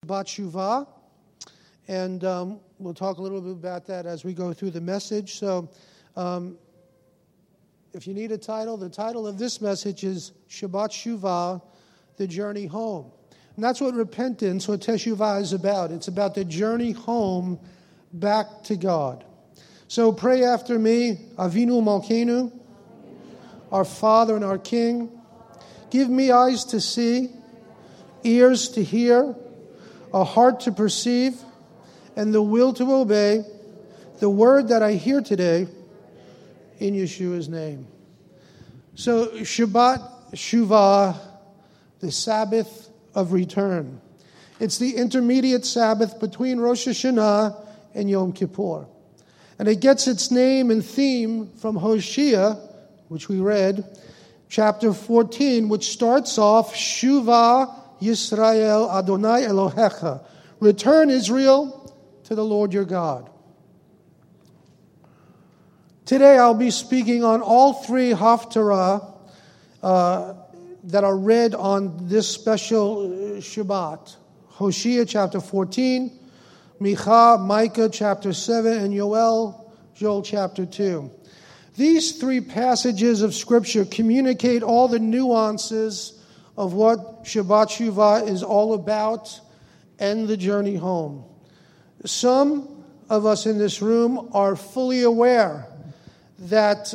Shuvah, and we'll talk a little bit about that as we go through the message. So if you need a title, the title of this message is Shabbat Shuvah, the journey home. And that's what repentance, what Teshuvah is about. It's about the journey home back to God. So pray after me. Avinu Malkeinu, our Father and our King. Give me eyes to see, ears to hear, a heart to perceive, and the will to obey the word that I hear today in Yeshua's name. So Shabbat Shuvah, the Sabbath of return. It's the intermediate Sabbath between Rosh Hashanah and Yom Kippur. And it gets its name and theme from Hosea, which we read, chapter 14, which starts off, Shuvah Yisrael Adonai Elohecha. Return, Israel, to the Lord your God. Today I'll be speaking on all three Haftarah that are read on this special Shabbat. Hosea chapter 14, Micah chapter 7, and Joel chapter 2. These three passages of Scripture communicate all the nuances of what Shabbat Shuvah is all about and the journey home. Some of us in this room are fully aware that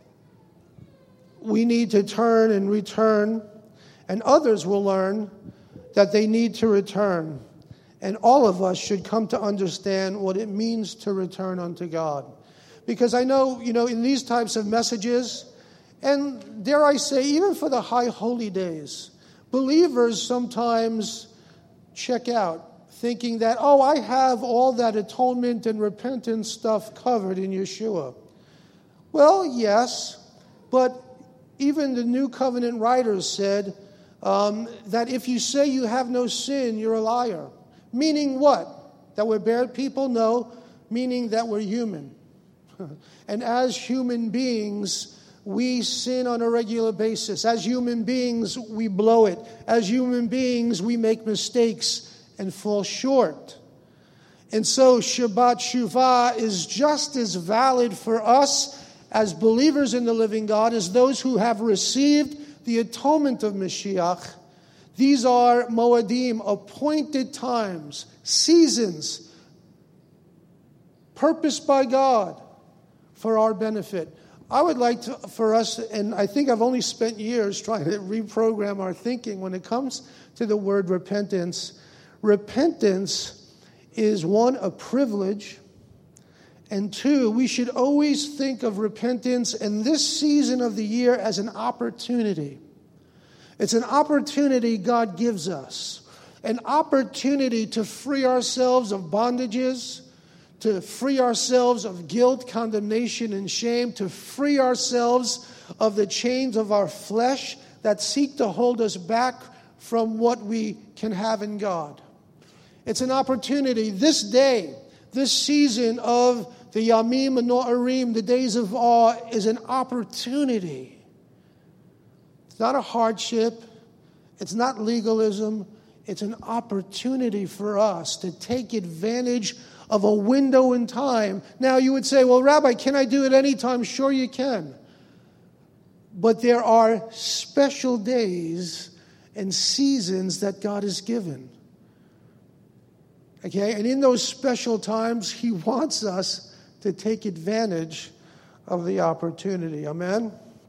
we need to turn and return, and others will learn that they need to return. And all of us should come to understand what it means to return unto God. Because I know, in these types of messages, and dare I say, even for the high holy days, believers sometimes check out, thinking that, I have all that atonement and repentance stuff covered in Yeshua. Well, yes, but even the New Covenant writers said that if you say you have no sin, you're a liar. Meaning what? That we're bad people? No, meaning that we're human. And as human beings, we sin on a regular basis. As human beings, we blow it. As human beings, we make mistakes and fall short. And so Shabbat Shuvah is just as valid for us as believers in the living God as those who have received the atonement of Mashiach. These are Moadim, appointed times, seasons, purposed by God for our benefit. I would like for us, and I think I've only spent years trying to reprogram our thinking when it comes to the word repentance. Repentance is, one, a privilege, and two, we should always think of repentance in this season of the year as an opportunity. It's an opportunity God gives us, an opportunity to free ourselves of bondages, to free ourselves of guilt, condemnation, and shame, to free ourselves of the chains of our flesh that seek to hold us back from what we can have in God. It's an opportunity. This day, this season of the Yamim Noarim, the days of awe, is an opportunity. It's not a hardship. It's not legalism. It's an opportunity for us to take advantage of a window in time. Now you would say, well, Rabbi, can I do it anytime? Sure you can. But there are special days and seasons that God has given. Okay? And in those special times, He wants us to take advantage of the opportunity. Amen?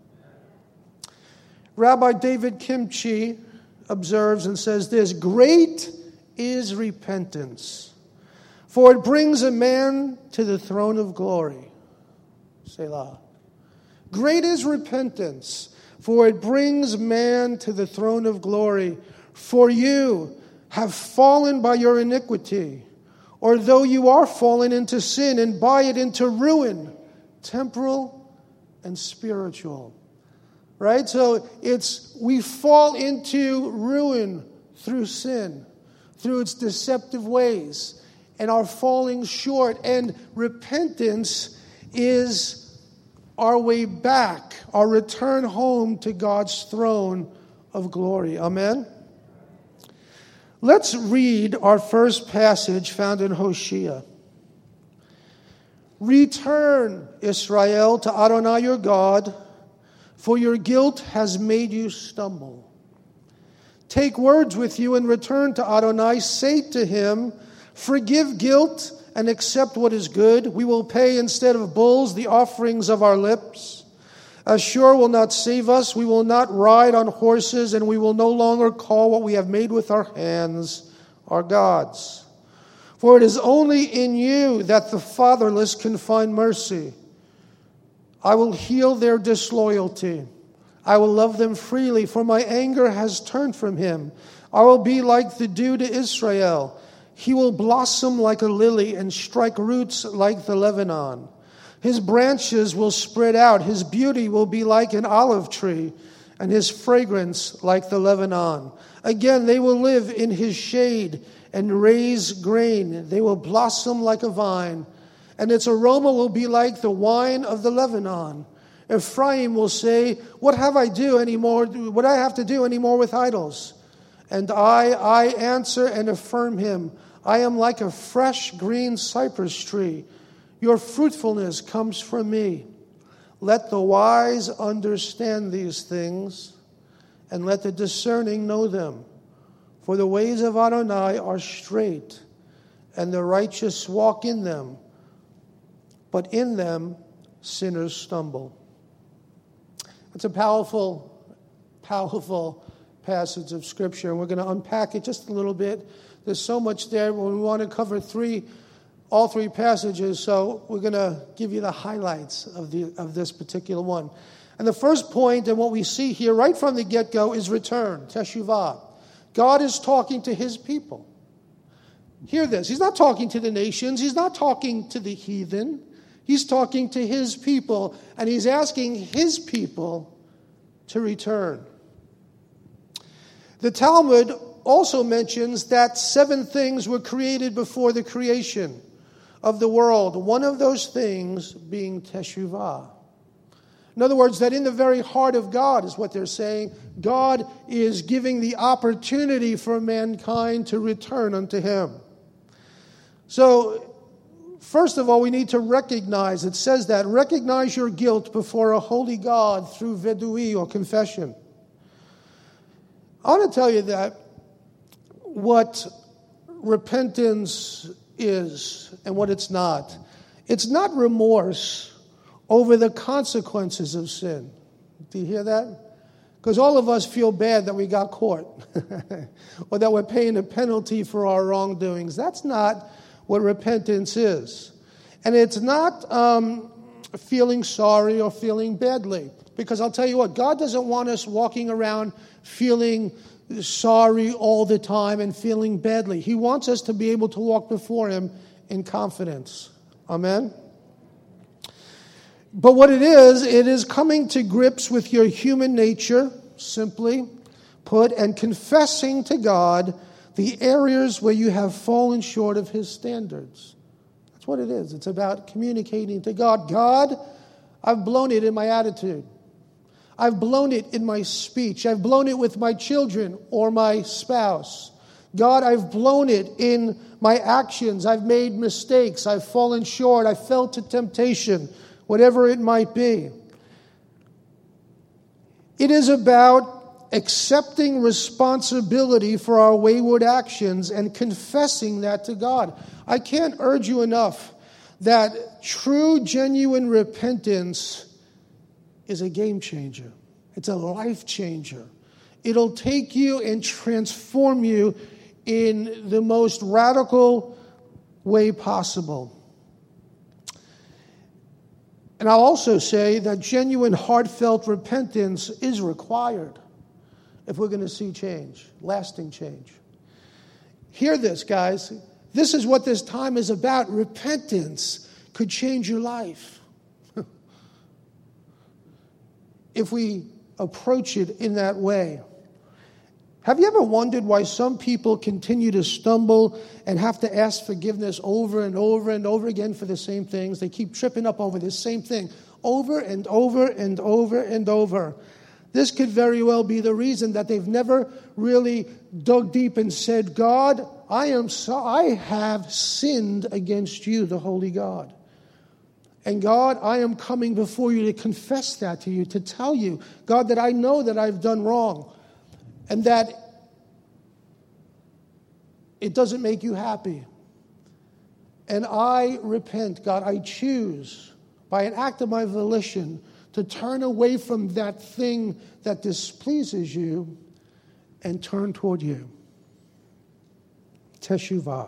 Rabbi David Kimchi observes and says this, great is repentance, for it brings a man to the throne of glory. Selah. Great is repentance, for it brings man to the throne of glory. For you have fallen by your iniquity, or though you are fallen into sin, and by it into ruin, temporal and spiritual. Right? So we fall into ruin through sin, through its deceptive ways, and are falling short. And repentance is our way back, our return home to God's throne of glory. Amen? Let's read our first passage found in Hosea. Return, Israel, to Adonai your God, for your guilt has made you stumble. Take words with you and return to Adonai. Say to him, forgive guilt and accept what is good. We will pay instead of bulls the offerings of our lips. Ashur will not save us. We will not ride on horses, and we will no longer call what we have made with our hands our gods. For it is only in you that the fatherless can find mercy. I will heal their disloyalty. I will love them freely, for my anger has turned from him. I will be like the dew to Israel. He will blossom like a lily and strike roots like the Lebanon. His branches will spread out. His beauty will be like an olive tree, and his fragrance like the Lebanon. Again, they will live in his shade and raise grain. They will blossom like a vine, and its aroma will be like the wine of the Lebanon. Ephraim will say, what have I do anymore? What I have to do anymore with idols? And I answer and affirm him. I am like a fresh green cypress tree. Your fruitfulness comes from me. Let the wise understand these things, and let the discerning know them. For the ways of Adonai are straight, and the righteous walk in them, but in them sinners stumble. It's a powerful, powerful passage of Scripture, and we're going to unpack it just a little bit. There's so much there, but we want to cover all three passages, so we're going to give you the highlights of this particular one. And the first point, and what we see here right from the get-go, is return, teshuvah. God is talking to his people. Hear this. He's not talking to the nations. He's not talking to the heathen. He's talking to his people, and he's asking his people to return. The Talmud also mentions that 7 things were created before the creation of the world, one of those things being teshuvah. In other words, that in the very heart of God is what they're saying. God is giving the opportunity for mankind to return unto him. So, first of all, we need to recognize, it says that, recognize your guilt before a holy God through vedui or confession. I want to tell you that what repentance is and what it's not remorse over the consequences of sin. Do you hear that? Because all of us feel bad that we got caught or that we're paying a penalty for our wrongdoings. That's not what repentance is. And it's not feeling sorry or feeling badly. Because I'll tell you what, God doesn't want us walking around feeling sorry all the time and feeling badly. He wants us to be able to walk before him in confidence. Amen? But what it is coming to grips with your human nature, simply put, and confessing to God the areas where you have fallen short of his standards. That's what it is. It's about communicating to God. God, I've blown it in my attitude. I've blown it in my speech. I've blown it with my children or my spouse. God, I've blown it in my actions. I've made mistakes. I've fallen short. I fell to temptation, whatever it might be. It is about accepting responsibility for our wayward actions and confessing that to God. I can't urge you enough that true, genuine repentance is a game changer. It's a life changer. It'll take you and transform you in the most radical way possible. And I'll also say that genuine, heartfelt repentance is required if we're going to see change, lasting change. Hear this, guys. This is what this time is about. Repentance could change your life if we approach it in that way. Have you ever wondered why some people continue to stumble and have to ask forgiveness over and over and over again for the same things? They keep tripping up over the same thing over and over and over and over. This could very well be the reason that they've never really dug deep and said, God, I have sinned against you, the holy God. And God, I am coming before you to confess that to you, to tell you, God, that I know that I've done wrong and that it doesn't make you happy. And I repent, God. I choose, by an act of my volition, to turn away from that thing that displeases you and turn toward you. Teshuvah.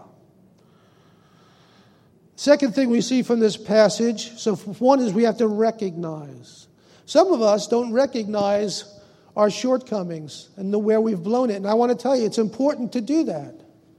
Second thing we see from this passage, so one is we have to recognize. Some of us don't recognize our shortcomings and where we've blown it. And I want to tell you, it's important to do that.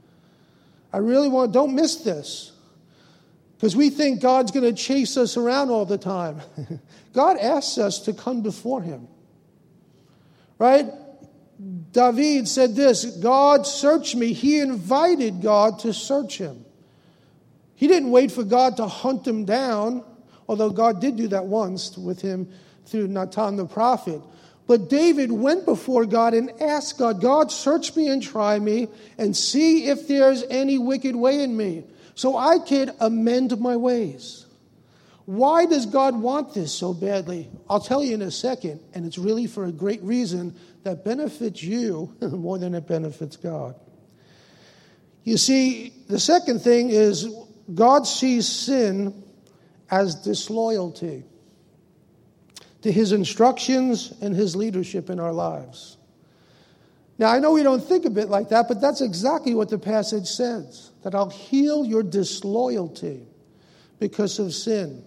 Don't miss this. Because we think God's going to chase us around all the time. God asks us to come before him. Right? David said this, God searched me. He invited God to search him. He didn't wait for God to hunt him down, although God did do that once with him through Nathan the prophet. But David went before God and asked God, God, search me and try me and see if there's any wicked way in me, so I could amend my ways. Why does God want this so badly? I'll tell you in a second, and it's really for a great reason that benefits you more than it benefits God. You see, the second thing is God sees sin as disloyalty to his instructions and his leadership in our lives. Now, I know we don't think of it like that, but that's exactly what the passage says, that I'll heal your disloyalty because of sin.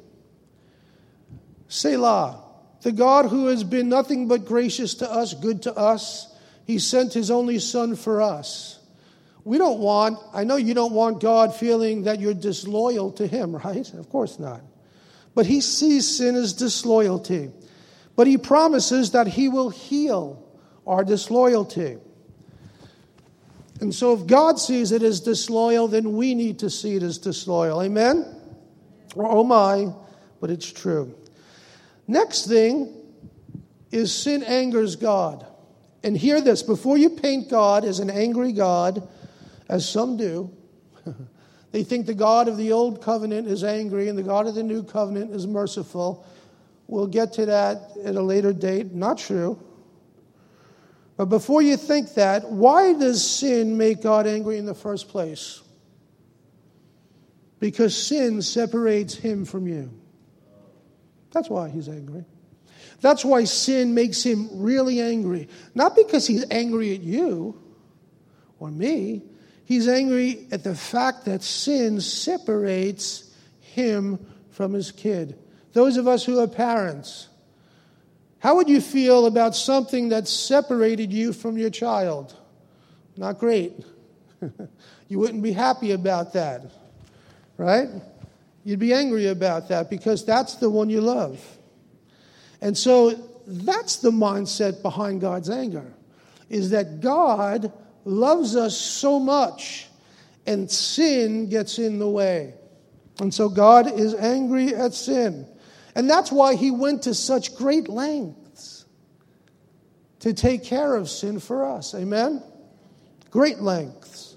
Selah, the God who has been nothing but gracious to us, good to us, he sent his only son for us. I know you don't want God feeling that you're disloyal to him, right? Of course not. But he sees sin as disloyalty. But he promises that he will heal our disloyalty. And so if God sees it as disloyal, then we need to see it as disloyal. Amen? Oh my, but it's true. Next thing is sin angers God. And hear this, before you paint God as an angry God, as some do, they think the God of the old covenant is angry and the God of the new covenant is merciful. We'll get to that at a later date. Not true. But before you think that, why does sin make God angry in the first place? Because sin separates him from you. That's why he's angry. That's why sin makes him really angry. Not because he's angry at you or me. He's angry at the fact that sin separates him from his kid. Those of us who are parents, how would you feel about something that separated you from your child? Not great. You wouldn't be happy about that, right? You'd be angry about that because that's the one you love. And so that's the mindset behind God's anger, is that God loves us so much and sin gets in the way. And so God is angry at sin. And that's why he went to such great lengths to take care of sin for us. Amen? Great lengths.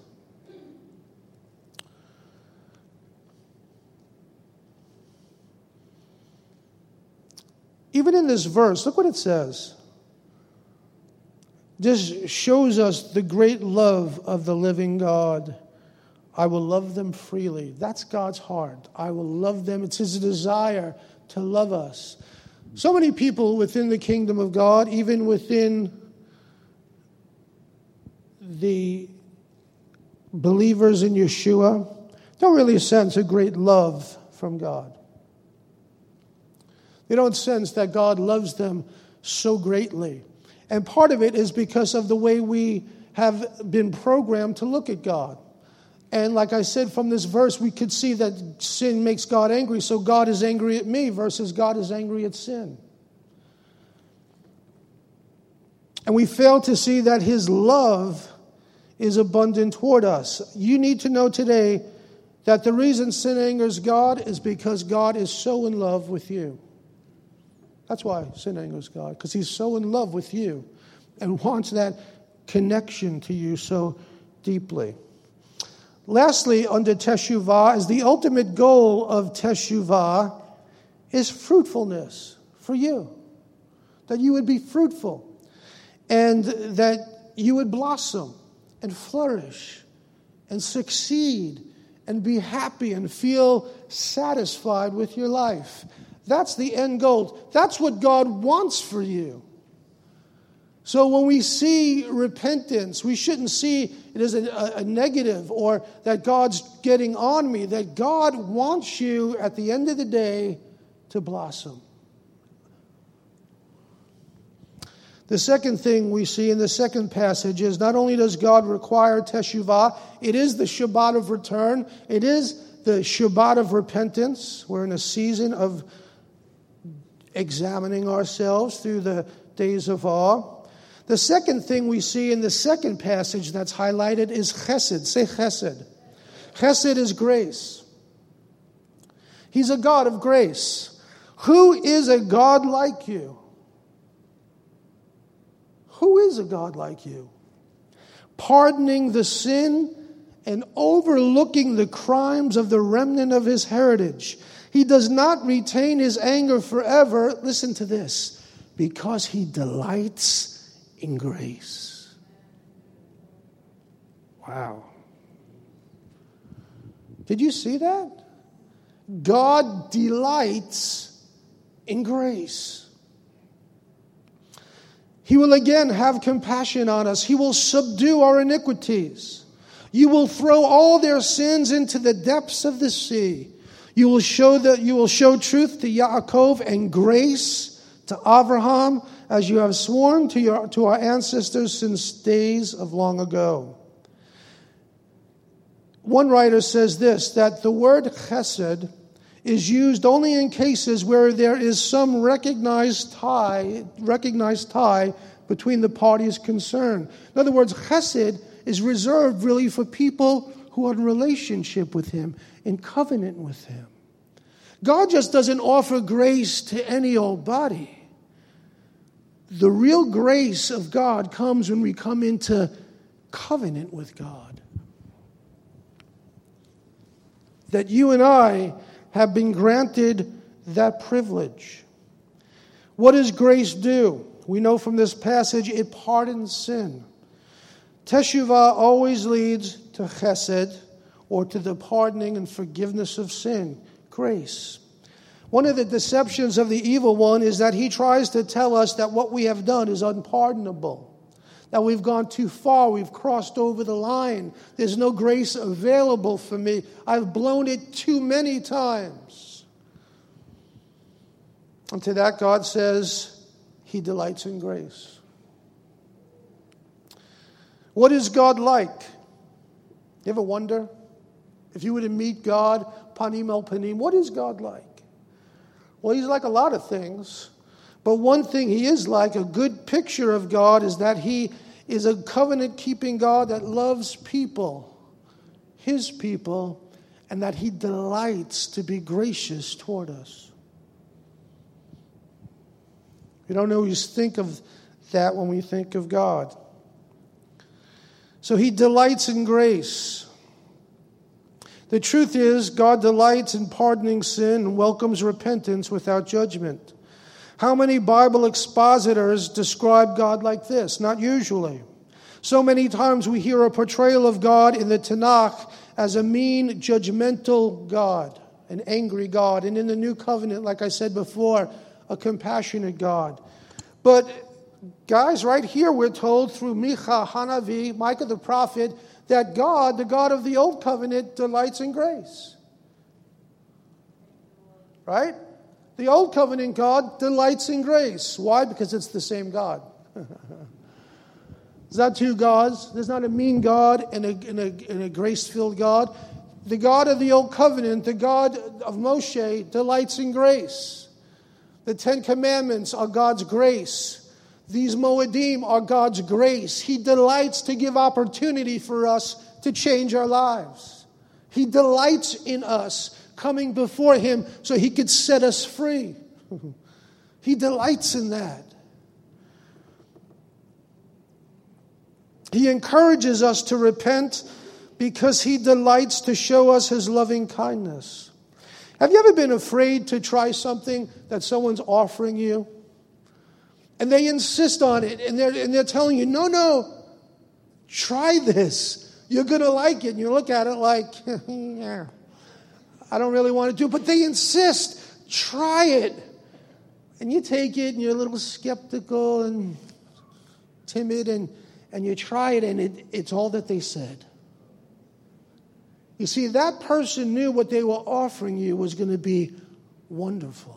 Even in this verse, look what it says. This shows us the great love of the living God. I will love them freely. That's God's heart. I will love them. It's his desire to love us. So many people within the kingdom of God, even within the believers in Yeshua, don't really sense a great love from God. They don't sense that God loves them so greatly. And part of it is because of the way we have been programmed to look at God. And like I said from this verse, we could see that sin makes God angry, so God is angry at me versus God is angry at sin. And we fail to see that his love is abundant toward us. You need to know today that the reason sin angers God is because God is so in love with you. That's why sin angers God, because he's so in love with you and wants that connection to you so deeply. Lastly, under teshuvah, is the ultimate goal of teshuvah is fruitfulness for you. That you would be fruitful and that you would blossom and flourish and succeed and be happy and feel satisfied with your life. That's the end goal. That's what God wants for you. So when we see repentance, we shouldn't see it as a negative or that God's getting on me. That God wants you at the end of the day to blossom. The second thing we see in the second passage is not only does God require teshuvah, it is the Shabbat of return. It is the Shabbat of repentance. We're in a season of examining ourselves through the days of awe. The second thing we see in the second passage that's highlighted is chesed. Say chesed. Chesed is grace. He's a God of grace. Who is a God like you? Who is a God like you? Pardoning the sin and overlooking the crimes of the remnant of his heritage. He does not retain his anger forever. Listen to this. Because he delights in grace. Wow. Did you see that? God delights in grace. He will again have compassion on us. He will subdue our iniquities. You will throw all their sins into the depths of the sea. You will show truth to Yaakov and grace to Abraham, as you have sworn to our ancestors since days of long ago. One writer says this, that the word chesed is used only in cases where there is some recognized tie between the parties concerned. In other words, chesed is reserved really for people who are in relationship with him, in covenant with him. God just doesn't offer grace to any old body. The real grace of God comes when we come into covenant with God. That you and I have been granted that privilege. What does grace do? We know from this passage it pardons sin. Teshuvah always leads to chesed, or to the pardoning and forgiveness of sin. Grace. One of the deceptions of the evil one is that he tries to tell us that what we have done is unpardonable, that we've gone too far, we've crossed over the line, there's no grace available for me, I've blown it too many times. And to that God says he delights in grace. What is God like? You ever wonder? If you were to meet God, panim el panim, what is God like? Well, he's like a lot of things. But one thing he is like, a good picture of God, is that he is a covenant-keeping God that loves people, his people, and that he delights to be gracious toward us. We don't always think of that when we think of God. So he delights in grace. The truth is, God delights in pardoning sin and welcomes repentance without judgment. How many Bible expositors describe God like this? Not usually. So many times we hear a portrayal of God in the Tanakh as a mean, judgmental God, an angry God. And in the New Covenant, like I said before, a compassionate God. But guys, right here we're told through Micah the prophet, that God, the God of the Old Covenant, delights in grace. Right? The Old Covenant God delights in grace. Why? Because it's the same God. There's not two gods. There's not a mean God and a grace-filled God. The God of the Old Covenant, the God of Moshe, delights in grace. The Ten Commandments are God's grace. These Moedim are God's grace. He delights to give opportunity for us to change our lives. He delights in us coming before him so he could set us free. He delights in that. He encourages us to repent because He delights to show us His loving kindness. Have you ever been afraid to try something that someone's offering you? And they insist on it, and they're telling you, no, try this. You're going to like it. And you look at it like, yeah, I don't really want to do it. But they insist, try it. And you take it, and you're a little skeptical and timid, and you try it, and it's all that they said. You see, that person knew what they were offering you was going to be wonderful.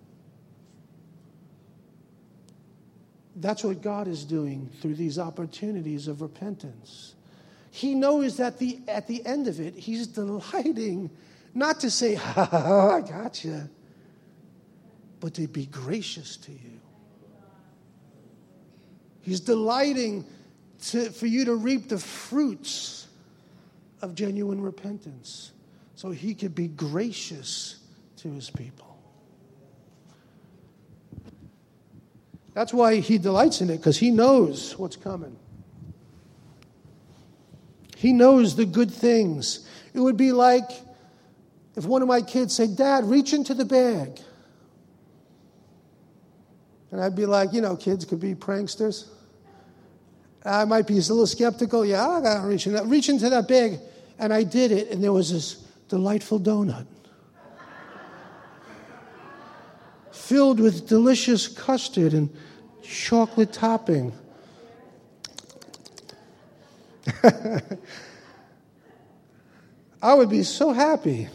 That's what God is doing through these opportunities of repentance. He knows that at the end of it, He's delighting not to say, I got you, but to be gracious to you. He's delighting for you to reap the fruits of genuine repentance so He could be gracious to His people. That's why He delights in it, because He knows what's coming. He knows the good things. It would be like if one of my kids said, Dad, reach into the bag. And I'd be like, kids could be pranksters. I might be a little skeptical. Yeah, I got to reach into that bag. And I did it, and there was this delightful donut filled with delicious custard and chocolate topping. I would be so happy.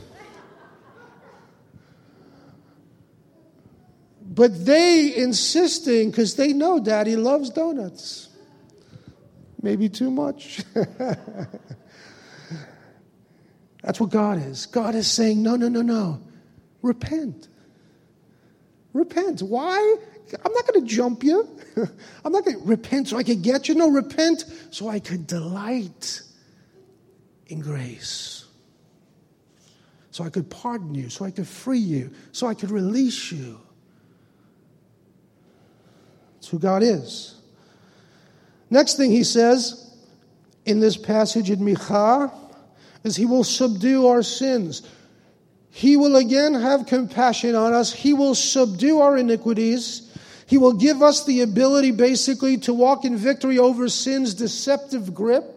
But they insisting, because they know Daddy loves donuts. Maybe too much. That's what God is. God is saying, no. Repent. Repent. Why? I'm not going to jump you. I'm not going to repent so I could get you. No, repent so I could delight in grace. So I could pardon you. So I could free you. So I could release you. That's who God is. Next thing He says in this passage in Micha is He will subdue our sins. He will again have compassion on us. He will subdue our iniquities. He will give us the ability basically to walk in victory over sin's deceptive grip.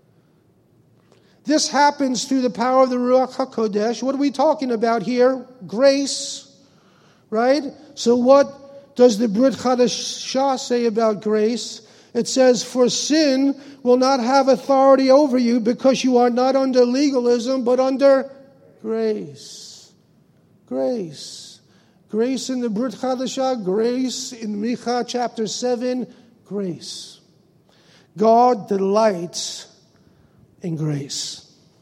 This happens through the power of the Ruach HaKodesh. What are we talking about here? Grace, right? So what does the Brit Chadashah say about grace? It says, for sin will not have authority over you because you are not under legalism, but under grace. Grace. Grace in the Brit Chadashah, grace in Micha chapter 7, grace. God delights in grace.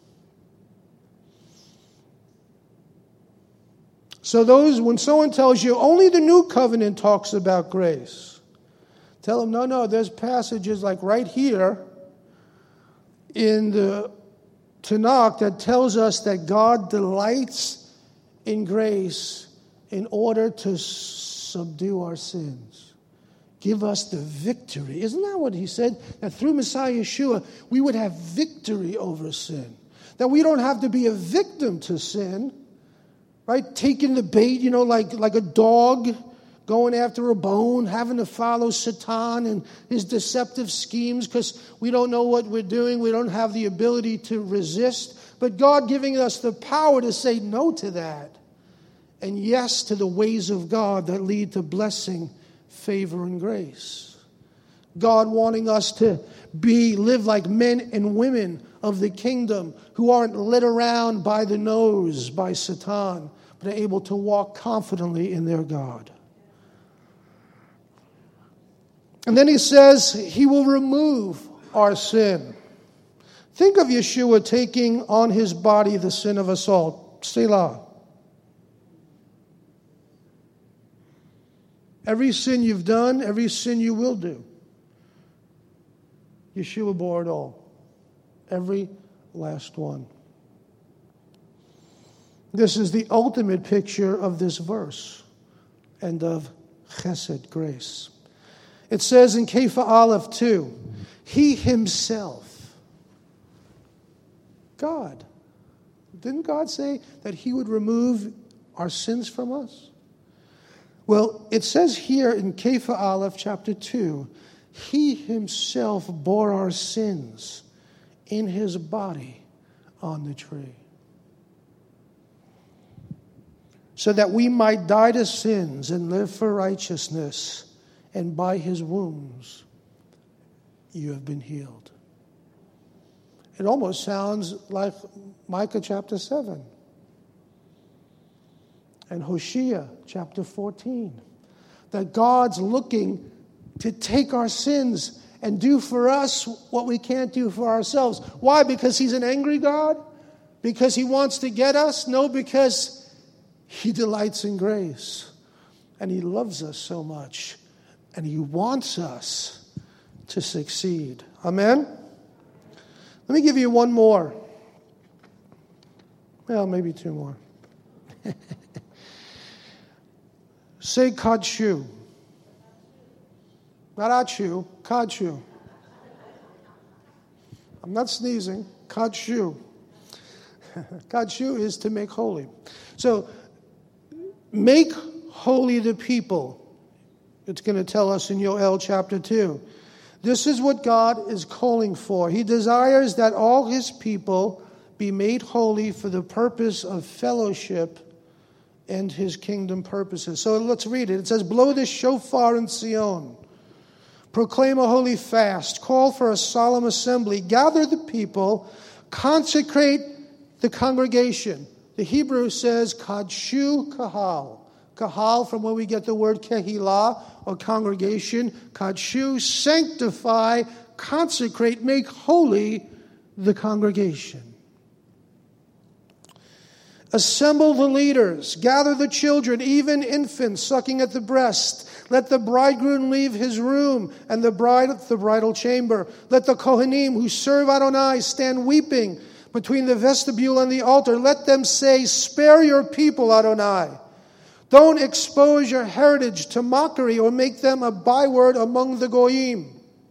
So when someone tells you only the new covenant talks about grace, tell them, no, there's passages like right here in the Tanakh that tells us that God delights in grace in order to subdue our sins. Give us the victory. Isn't that what He said? That through Messiah Yeshua, we would have victory over sin. That we don't have to be a victim to sin, right? Taking the bait, like a dog going after a bone, having to follow Satan and his deceptive schemes because we don't know what we're doing. We don't have the ability to resist. But God giving us the power to say no to that and yes to the ways of God that lead to blessing, favor, and grace. God wanting us to live like men and women of the kingdom who aren't led around by the nose by Satan, but are able to walk confidently in their God. And then He says He will remove our sin. Think of Yeshua taking on His body the sin of us all. Selah. Every sin you've done, every sin you will do. Yeshua bore it all. Every last one. This is the ultimate picture of this verse and of Chesed, grace. It says in Kepha Aleph 2, He Himself, God. Didn't God say that He would remove our sins from us? Well, it says here in Kepha Aleph chapter 2, He Himself bore our sins in His body on the tree, so that we might die to sins and live for righteousness, and by His wounds you have been healed. It almost sounds like Micah chapter 7 and Hosea chapter 14, that God's looking to take our sins and do for us what we can't do for ourselves. Why? Because He's an angry God? Because He wants to get us? No, because He delights in grace. And He loves us so much. And He wants us to succeed. Amen? Let me give you one more. Well, maybe two more. Say kadshu. Not achu, kadshu. I'm not sneezing. Kadshu. Kadshu is to make holy. So, make holy the people. It's going to tell us in Yoel chapter 2. This is what God is calling for. He desires that all His people be made holy for the purpose of fellowship and His kingdom purposes. So let's read it. It says, blow the shofar in Zion. Proclaim a holy fast. Call for a solemn assembly. Gather the people. Consecrate the congregation. The Hebrew says, kadshu kahal. Kahal, from where we get the word kehilah, or congregation. Kadshu, sanctify, consecrate, make holy the congregation. Assemble the leaders, gather the children, even infants sucking at the breast. Let the bridegroom leave his room and the bride at the bridal chamber. Let the Kohanim who serve Adonai stand weeping between the vestibule and the altar. Let them say, spare your people, Adonai. Don't expose your heritage to mockery or make them a byword among the Goyim.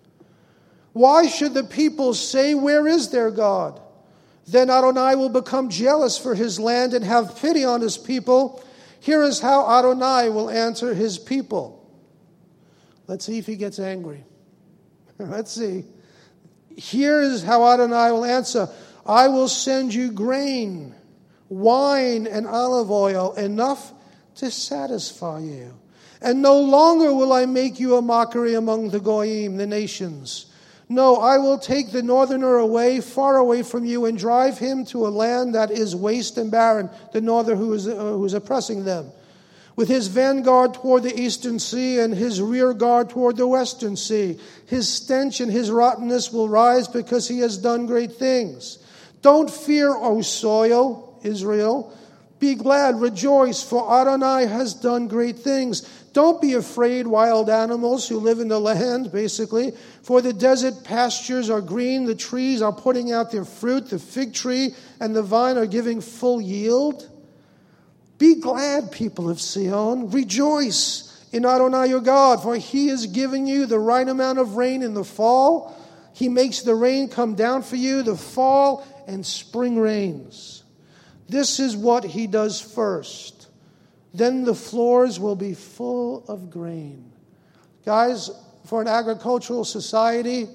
Why should the people say, where is their God? Then Adonai will become jealous for His land and have pity on His people. Here is how Adonai will answer His people. Let's see if He gets angry. Let's see. Here is how Adonai will answer. I will send you grain, wine, and olive oil, enough to satisfy you. And no longer will I make you a mockery among the Goyim, the nations. No, I will take the northerner away, far away from you, and drive him to a land that is waste and barren, the norther who is oppressing them. With his vanguard toward the eastern sea and his rear guard toward the western sea. His stench and his rottenness will rise because he has done great things. Don't fear, O soil, Israel. Be glad, rejoice, for Adonai has done great things. Don't be afraid, wild animals who live in the land, basically. For the desert pastures are green, the trees are putting out their fruit, the fig tree and the vine are giving full yield. Be glad, people of Zion. Rejoice in Adonai your God, for He is giving you the right amount of rain in the fall. He makes the rain come down for you, the fall and spring rains. This is what He does first. Then the floors will be full of grain. Guys, for an agricultural society,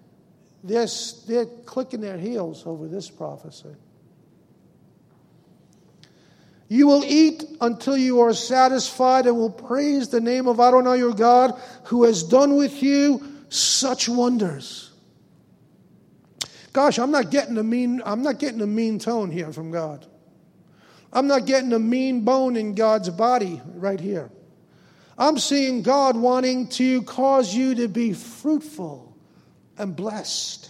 they're clicking their heels over this prophecy. You will eat until you are satisfied and will praise the name of Adonai your God, who has done with you such wonders. Gosh, I'm not getting a mean tone here from God. I'm not getting a mean bone in God's body right here. I'm seeing God wanting to cause you to be fruitful and blessed.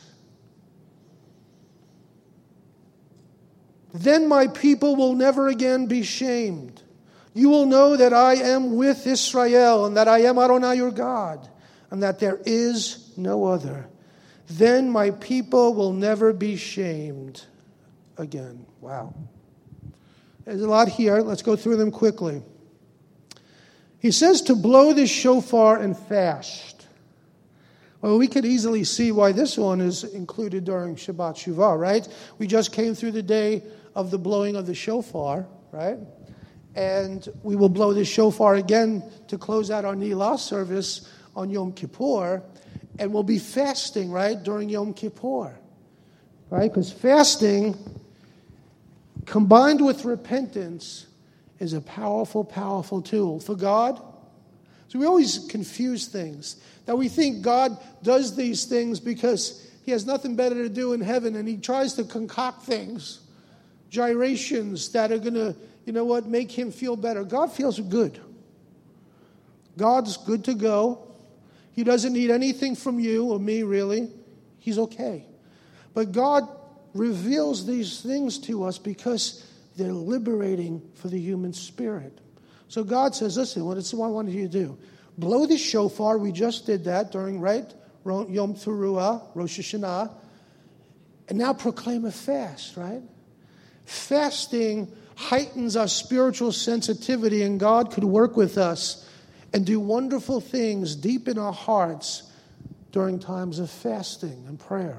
Then my people will never again be shamed. You will know that I am with Israel and that I am Adonai your God and that there is no other. Then my people will never be shamed again. Wow. There's a lot here. Let's go through them quickly. He says to blow the shofar and fast. Well, we could easily see why this one is included during Shabbat Shuvah, right? We just came through the day of the blowing of the shofar, right? And we will blow the shofar again to close out our Nilah service on Yom Kippur. And we'll be fasting, right, during Yom Kippur, right? Because fasting, combined with repentance, is a powerful, powerful tool for God. So we always confuse things. That we think God does these things because he has nothing better to do in heaven, and he tries to concoct things, gyrations that are going to, make him feel better. God feels good. God's good to go. He doesn't need anything from you or me, really. He's okay. But God reveals these things to us because they're liberating for the human spirit. So God says, listen, what I want you to do? Blow the shofar. We just did that during, right, Yom Teruah, Rosh Hashanah. And now proclaim a fast, right? Fasting heightens our spiritual sensitivity, and God could work with us and do wonderful things deep in our hearts during times of fasting and prayer.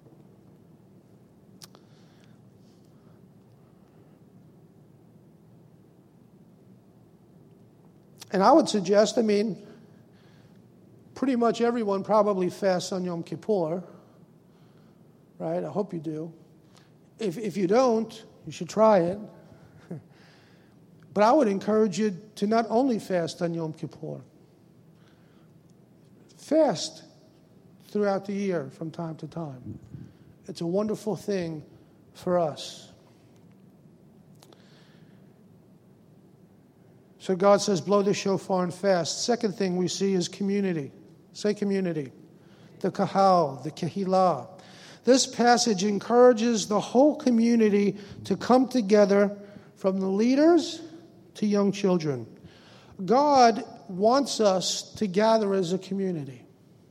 And I would suggest, pretty much everyone probably fasts on Yom Kippur, right? I hope you do. If you don't, you should try it. But I would encourage you to not only fast on Yom Kippur. Fast throughout the year from time to time. It's a wonderful thing for us. So God says, blow the shofar and fast. Second thing we see is community. Say community. The kahal, the kehilah. This passage encourages the whole community to come together, from the leaders to young children. God wants us to gather as a community.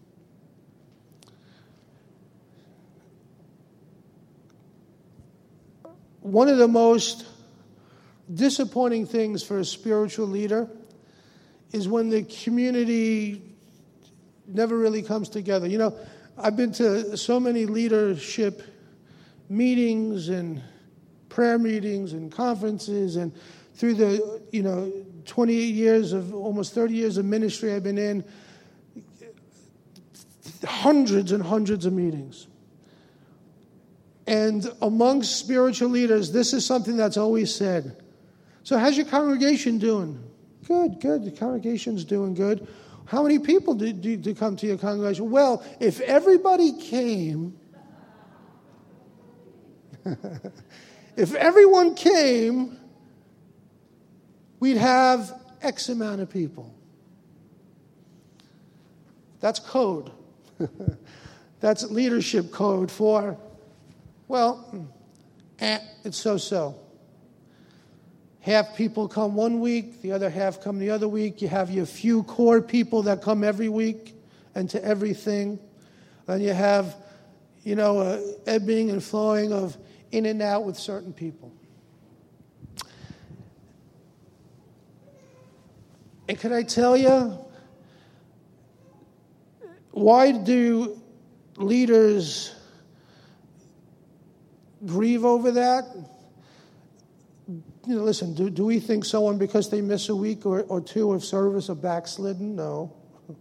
One of the most disappointing things for a spiritual leader is when the community never really comes together. I've been to so many leadership meetings and prayer meetings and conferences, and through the 28 years of almost 30 years of ministry I've been in, hundreds and hundreds of meetings. And amongst spiritual leaders, this is something that's always said. So how's your congregation doing? Good. The congregation's doing good. How many people do come to your congregation? Well, if everybody came, if everyone came, we'd have X amount of people. That's code. That's leadership code for, it's so-so. Half people come one week, the other half come the other week. You have your few core people that come every week and to everything. Then you have, ebbing and flowing of in and out with certain people. And can I tell you, why do leaders grieve over that? Listen, do we think someone, because they miss a week or two of service, are backslidden? No.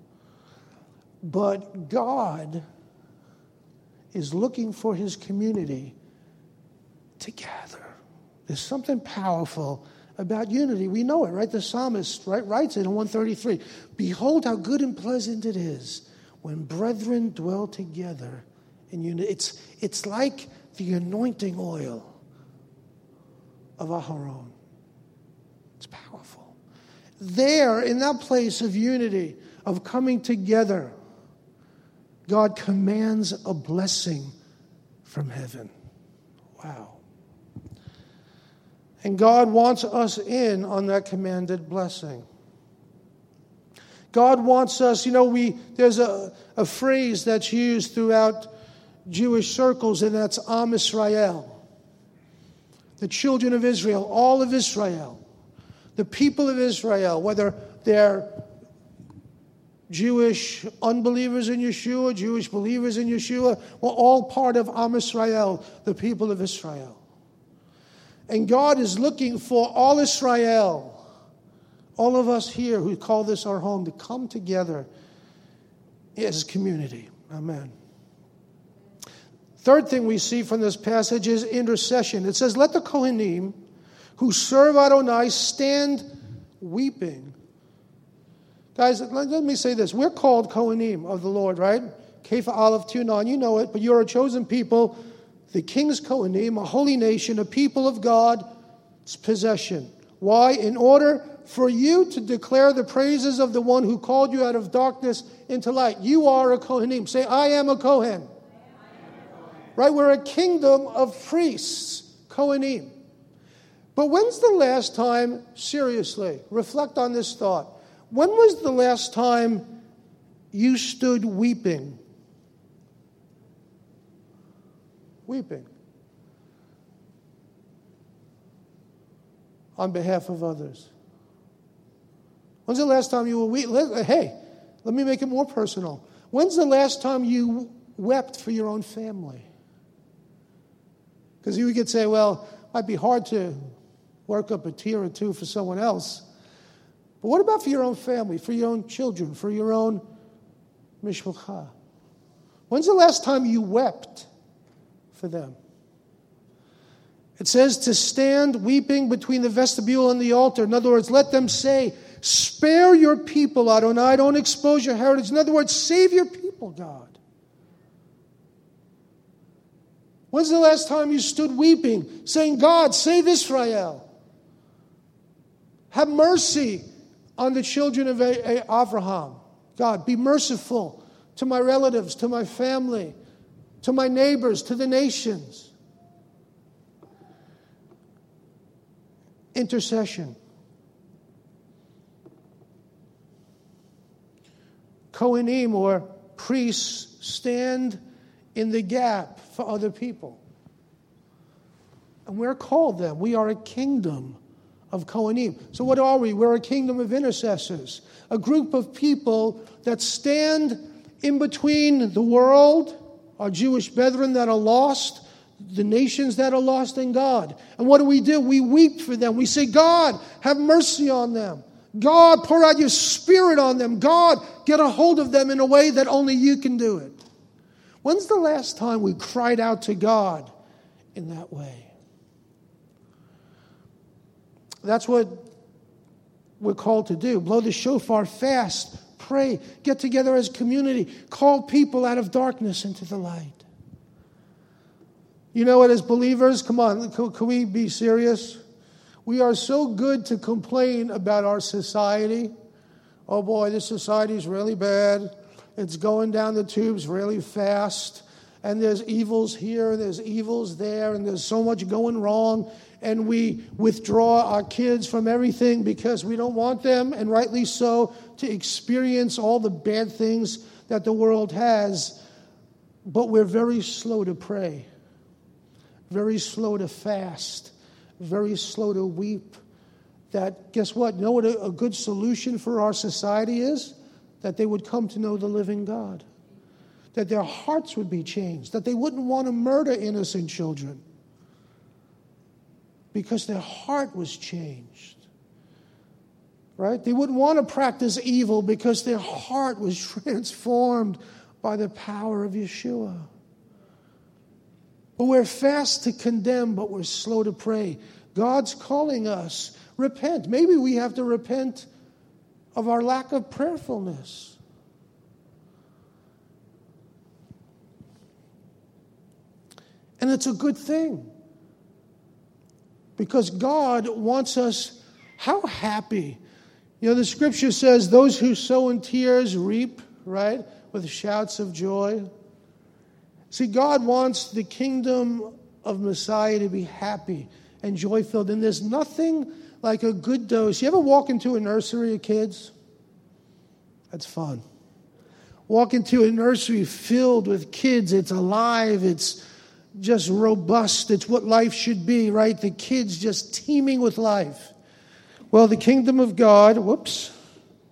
But God is looking for his community to gather. There's something powerful about unity. We know it, right? The psalmist writes it in 133. Behold how good and pleasant it is when brethren dwell together in unity. It's like the anointing oil of Aharon. It's powerful. There, in that place of unity, of coming together, God commands a blessing from heaven. Wow. And God wants us in on that commanded blessing. God wants us, there's a phrase that's used throughout Jewish circles, and that's Am Israel. The children of Israel, all of Israel, the people of Israel, whether They're Jewish unbelievers in Yeshua, Jewish believers in Yeshua. We're all part of Am Israel, the people of Israel. And God is looking for all Israel, all of us here who call this our home, to come together as a community. Amen. Third thing we see from this passage is intercession. It says, let the Kohanim who serve Adonai stand weeping. Guys, let me say this. We're called Kohanim of the Lord, right? Kepha Aleph 2:9, you know it, but you're a chosen people, the king's Kohanim, a holy nation, a people of God's possession. Why? In order for you to declare the praises of the one who called you out of darkness into light. You are a Kohanim. Say, I am a Kohen. Right? We're a kingdom of priests, Kohanim. But when's the last time, seriously, reflect on this thought. When was the last time you stood weeping? Weeping. On behalf of others. When's the last time you were weeping? Hey, let me make it more personal. When's the last time you wept for your own family? Because you could say, well, it might be hard to work up a tear or two for someone else. But what about for your own family, for your own children, for your own mishpacha? When's the last time you wept for them? It says to stand weeping between the vestibule and the altar. In other words, let them say, spare your people, Adonai. Don't expose your heritage. In other words, save your people, God. When's the last time you stood weeping, saying, God, save Israel? Have mercy on the children of Abraham. God, be merciful to my relatives, to my family, to my neighbors, to the nations. Intercession. Kohanim, or priests, stand in the gap for other people. And we're called them. We are a kingdom of Kohanim. So what are we? We're a kingdom of intercessors. A group of people that stand in between the world, our Jewish brethren that are lost, the nations that are lost in God. And what do? We weep for them. We say, God, have mercy on them. God, pour out your spirit on them. God, get a hold of them in a way that only you can do it. When's the last time we cried out to God in that way? That's what we're called to do. Blow the shofar, fast, pray, get together as a community, call people out of darkness into the light. You know what, as believers, come on, can we be serious? We are so good to complain about our society. Oh boy, this society is really bad. It's going down the tubes really fast. And there's evils here, and there's evils there, and there's so much going wrong. And we withdraw our kids from everything because we don't want them, and rightly so, to experience all the bad things that the world has. But we're very slow to pray, very slow to fast, very slow to weep. That, guess what? You know what a good solution for our society is? That they would come to know the living God. That their hearts would be changed. That they wouldn't want to murder innocent children. Because their heart was changed. Right? They wouldn't want to practice evil because their heart was transformed by the power of Yeshua. But we're fast to condemn, but we're slow to pray. God's calling us. Repent. Maybe we have to repent of our lack of prayerfulness. And it's a good thing. Because God wants us, how happy. You know, the scripture says, those who sow in tears reap, right? With shouts of joy. See, God wants the kingdom of Messiah to be happy and joy-filled. And there's nothing like a good dose. You ever walk into a nursery of kids? That's fun. Walk into a nursery filled with kids. It's alive. It's just robust. It's what life should be, right? The kids just teeming with life. Well, the kingdom of God,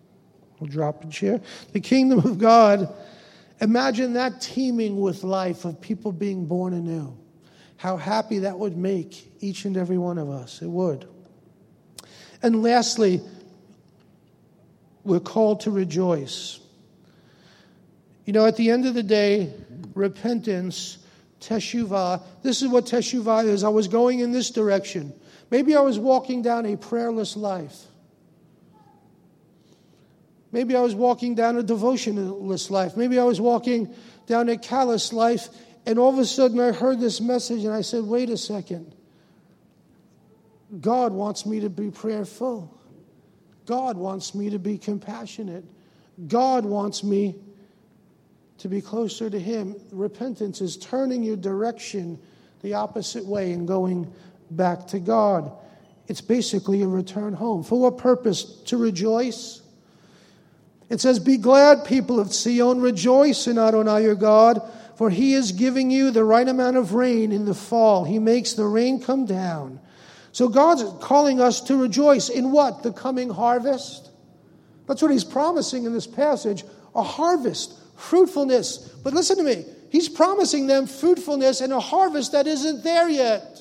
We'll drop a chair. The kingdom of God, imagine that teeming with life of people being born anew. How happy that would make each and every one of us. It would. And lastly, we're called to rejoice. You know, at the end of the day, repentance, teshuvah, this is what teshuvah is. I was going in this direction. Maybe I was walking down a prayerless life. Maybe I was walking down a devotionless life. Maybe I was walking down a callous life. And all of a sudden I heard this message and I said, wait a second. God wants me to be prayerful. God wants me to be compassionate. God wants me to be closer to Him. Repentance is turning your direction the opposite way and going back to God. It's basically a return home. For what purpose? To rejoice. It says, be glad, people of Zion, rejoice in Adonai your God, for He is giving you the right amount of rain in the fall. He makes the rain come down. So God's calling us to rejoice in what? The coming harvest. That's what He's promising in this passage. A harvest, fruitfulness. But listen to me. He's promising them fruitfulness and a harvest that isn't there yet.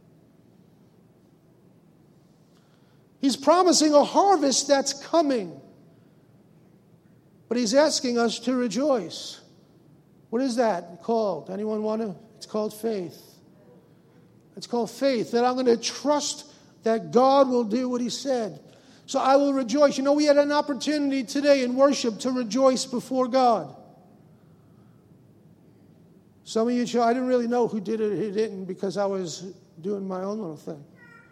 He's promising a harvest that's coming. But He's asking us to rejoice. What is that called? Anyone want to? It's called faith. It's called faith, that I'm going to trust that God will do what He said. So I will rejoice. You know, we had an opportunity today in worship to rejoice before God. Some of you, I didn't really know who did it or who didn't because I was doing my own little thing.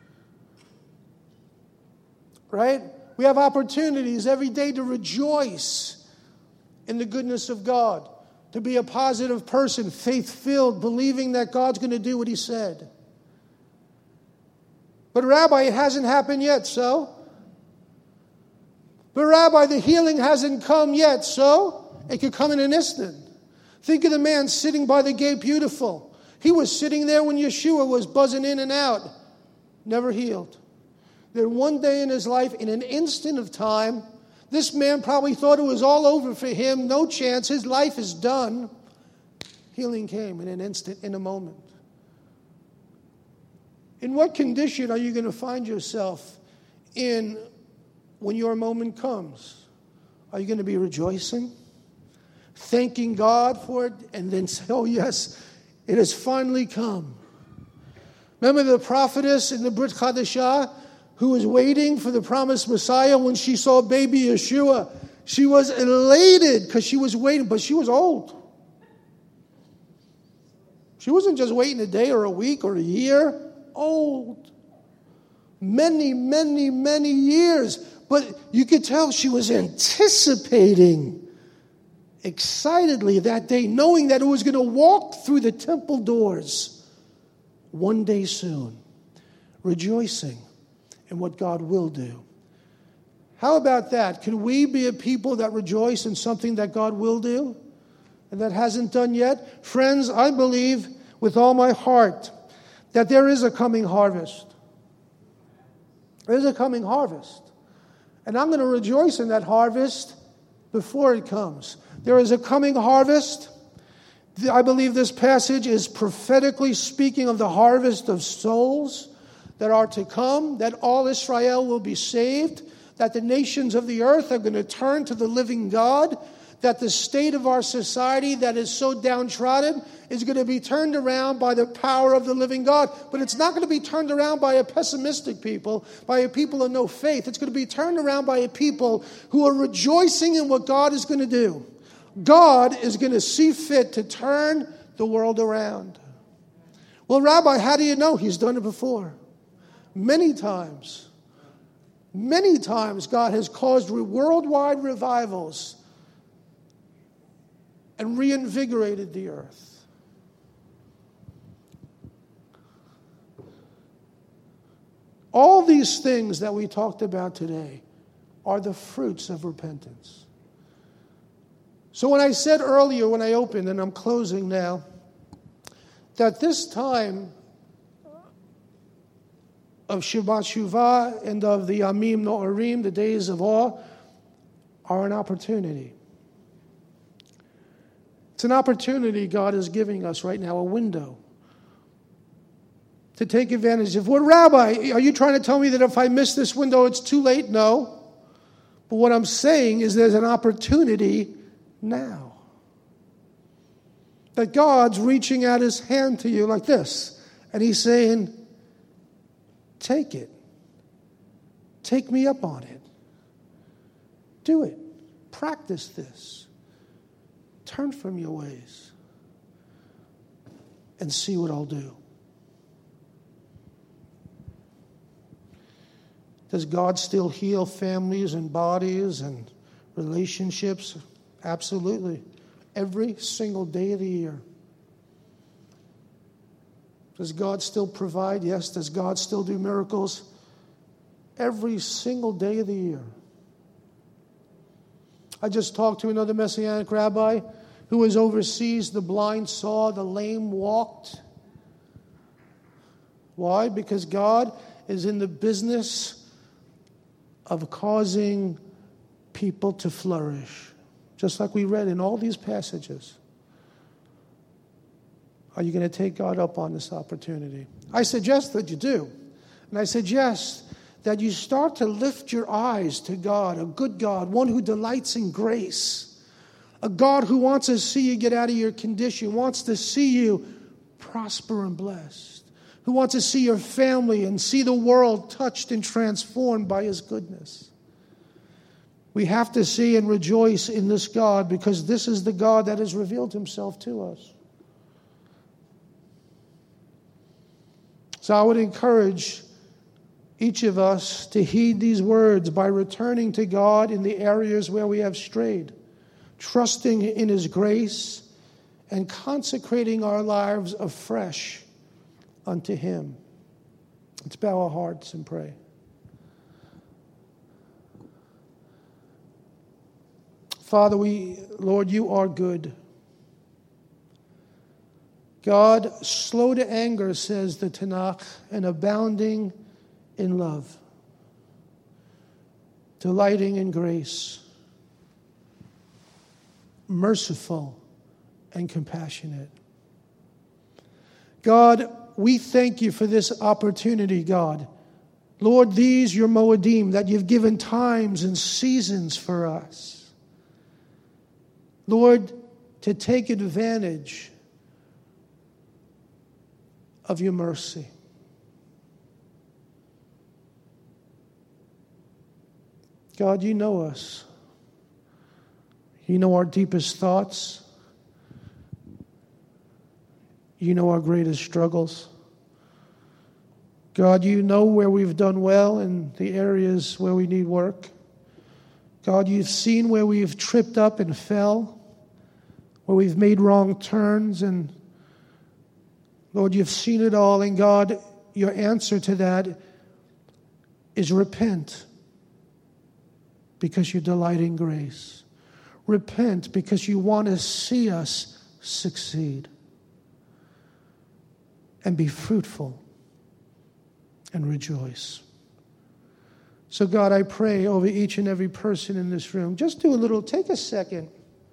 Right? We have opportunities every day to rejoice in the goodness of God, to be a positive person, faith-filled, believing that God's going to do what He said. But Rabbi, it hasn't happened yet, so? But Rabbi, the healing hasn't come yet, so? It could come in an instant. Think of the man sitting by the gate beautiful. He was sitting there when Yeshua was buzzing in and out. Never healed. Then one day in his life, in an instant of time, this man probably thought it was all over for him. No chance. His life is done. Healing came in an instant, in a moment. In what condition are you going to find yourself in when your moment comes? Are you going to be rejoicing? Thanking God for it? And then say, oh yes, it has finally come. Remember the prophetess in the Brit Chadashah who was waiting for the promised Messiah when she saw baby Yeshua? She was elated because she was waiting, but she was old. She wasn't just waiting a day or a week or a year. Old. Many, many, many years. But you could tell she was anticipating excitedly that day, knowing that it was going to walk through the temple doors one day soon, rejoicing in what God will do. How about that? Can we be a people that rejoice in something that God will do and that hasn't done yet? Friends, I believe with all my heart that there is a coming harvest. There is a coming harvest. And I'm going to rejoice in that harvest before it comes. There is a coming harvest. I believe this passage is prophetically speaking of the harvest of souls that are to come, that all Israel will be saved, that the nations of the earth are going to turn to the living God, that the state of our society that is so downtrodden is going to be turned around by the power of the living God. But it's not going to be turned around by a pessimistic people, by a people of no faith. It's going to be turned around by a people who are rejoicing in what God is going to do. God is going to see fit to turn the world around. Well, Rabbi, how do you know? He's done it before. Many times God has caused worldwide revivals and reinvigorated the earth. All these things that we talked about today are the fruits of repentance. So when I said earlier, when I opened, and I'm closing now, that this time of Shabbat Shuvah and of the Yamim No'arim, the days of awe, are an opportunity. It's an opportunity God is giving us right now, a window to take advantage of. Well, Rabbi, are you trying to tell me that if I miss this window, it's too late? No. But what I'm saying is there's an opportunity now. That God's reaching out his hand to you like this. And he's saying, take it. Take me up on it. Do it. Practice this. Turn from your ways. And see what I'll do. Does God still heal families and bodies and relationships? Absolutely. Every single day of the year. Does God still provide? Yes. Does God still do miracles? Every single day of the year. I just talked to another Messianic rabbi who was overseas. The blind saw, the lame walked. Why? Because God is in the business of causing people to flourish. Just like we read in all these passages. Are you going to take God up on this opportunity? I suggest that you do. And I suggest that you start to lift your eyes to God, a good God, one who delights in grace, a God who wants to see you get out of your condition, wants to see you prosper and blessed, who wants to see your family and see the world touched and transformed by his goodness. We have to see and rejoice in this God because this is the God that has revealed himself to us. So I would encourage each of us to heed these words by returning to God in the areas where we have strayed, trusting in his grace, and consecrating our lives afresh unto him. Let's bow our hearts and pray. Father, Lord, you are good. God, slow to anger, says the Tanakh, and abounding in love, delighting in grace, merciful and compassionate. God, we thank you for this opportunity, God. Lord, these your Moedim that you've given times and seasons for us. Lord, to take advantage of your mercy. God, you know us. You know our deepest thoughts. You know our greatest struggles. God, you know where we've done well and the areas where we need work. God, you've seen where we've tripped up and fell, where we've made wrong turns, and Lord, you've seen it all, and God, your answer to that is repent because you delight in grace. Repent because you want to see us succeed and be fruitful and rejoice. So God, I pray over each and every person in this room, just take a second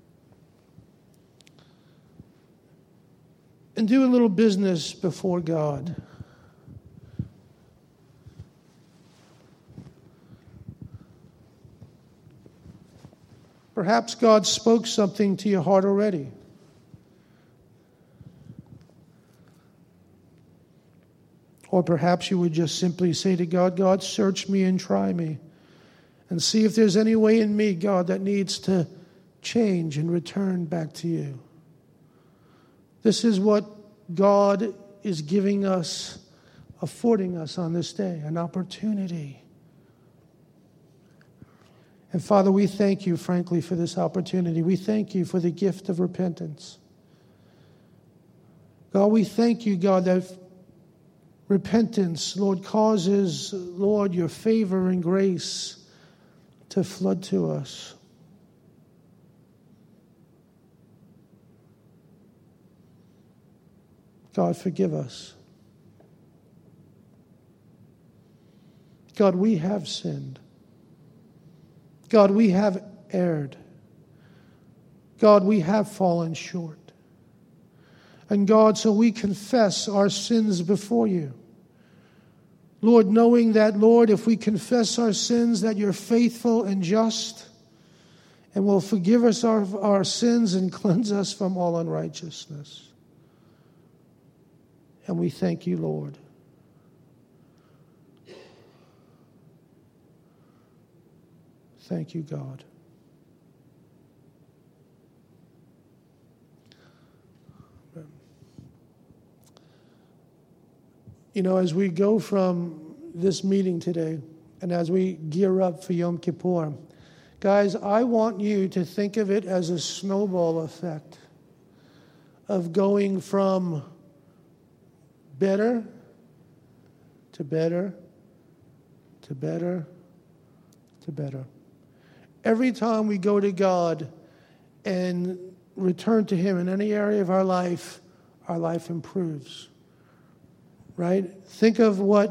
and do a little business before God. Perhaps God spoke something to your heart already. Or perhaps you would just simply say to God, God, search me and try me and see if there's any way in me, God, that needs to change and return back to you. This is what God is giving us, affording us on this day, an opportunity. And Father, we thank you, frankly, for this opportunity. We thank you for the gift of repentance. God, we thank you, God, that repentance, Lord, causes, Lord, your favor and grace to flood to us. God, forgive us. God, we have sinned. God, we have erred. God, we have fallen short. And God, so we confess our sins before you. Lord, knowing that, Lord, if we confess our sins, that you're faithful and just and will forgive us our sins and cleanse us from all unrighteousness. And we thank you, Lord. Thank you, God. You know, as we go from this meeting today and as we gear up for Yom Kippur, guys, I want you to think of it as a snowball effect of going from better to better to better to better. Every time we go to God and return to Him in any area of our life improves. Right? Think of what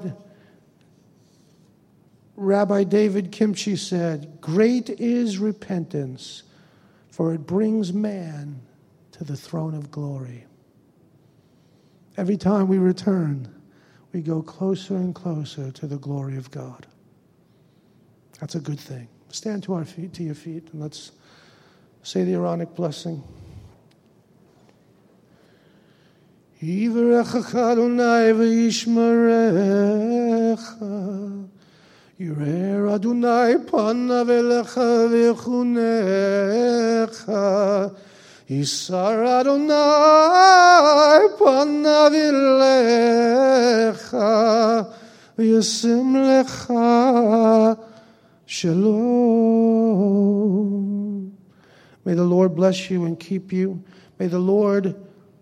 Rabbi David Kimchi said, "Great is repentance, for it brings man to the throne of glory." Every time we return, we go closer and closer to the glory of God. That's a good thing. Stand to your feet, and let's say the Aaronic blessing. Yivarechecha Adonai v'yishmerecha, Yirer Adonai panav elecha v'chunecha, Yisar Adonai panav elecha, v'yasim lecha shalom. May the Lord bless you and keep you. May the Lord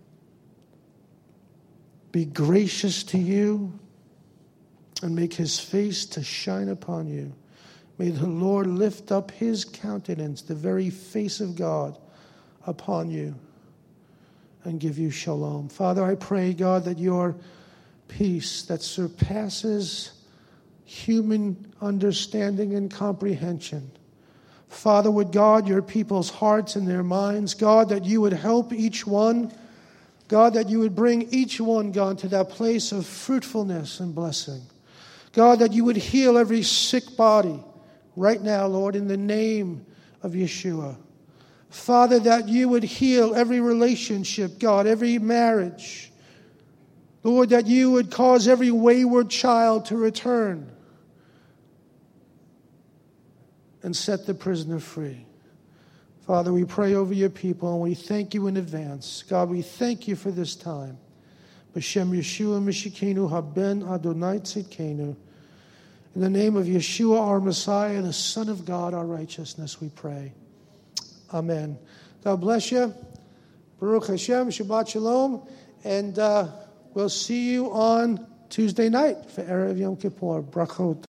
be gracious to you and make His face to shine upon you. May the Lord lift up His countenance, the very face of God, upon you and give you shalom. Father, I pray, God, that your peace that surpasses human understanding and comprehension, Father, would guard your people's hearts and their minds. God, that you would help each one. God, that you would bring each one, God, to that place of fruitfulness and blessing. God, that you would heal every sick body right now, Lord, in the name of Yeshua. Father, that you would heal every relationship, God, every marriage. Lord, that you would cause every wayward child to return and set the prisoner free. Father, we pray over your people, and we thank you in advance. God, we thank you for this time. B'Shem Yeshua Mishikenu Haben Adonai Tzidkenu. In the name of Yeshua, our Messiah, the Son of God, our righteousness, we pray. Amen. God bless you. Baruch Hashem, Shabbat Shalom. And we'll see you on Tuesday night for Erev Yom Kippur. Brachot.